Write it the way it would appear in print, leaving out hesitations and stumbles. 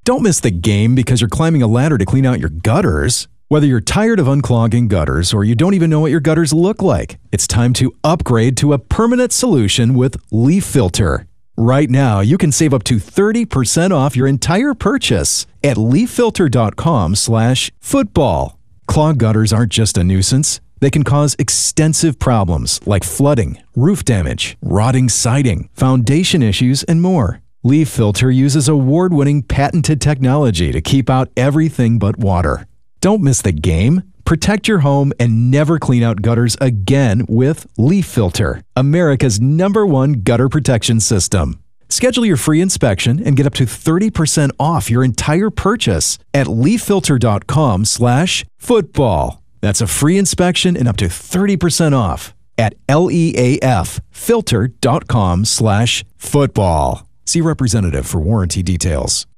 Don't miss the game because you're climbing a ladder to clean out your gutters. Whether you're tired of unclogging gutters or you don't even know what your gutters look like, it's time to upgrade to a permanent solution with Leaf Filter. Right now, you can save up to 30% off your entire purchase at leaffilter.com/football. Clogged gutters aren't just a nuisance. They can cause extensive problems like flooding, roof damage, rotting siding, foundation issues, and more. Leaf Filter uses award-winning patented technology to keep out everything but water. Don't miss the game. Protect your home and never clean out gutters again with Leaf Filter, America's #1 gutter protection system. Schedule your free inspection and get up to 30% off your entire purchase at leaffilter.com/football. That's a free inspection and up to 30% off at leaffilter.com/football. See representative for warranty details.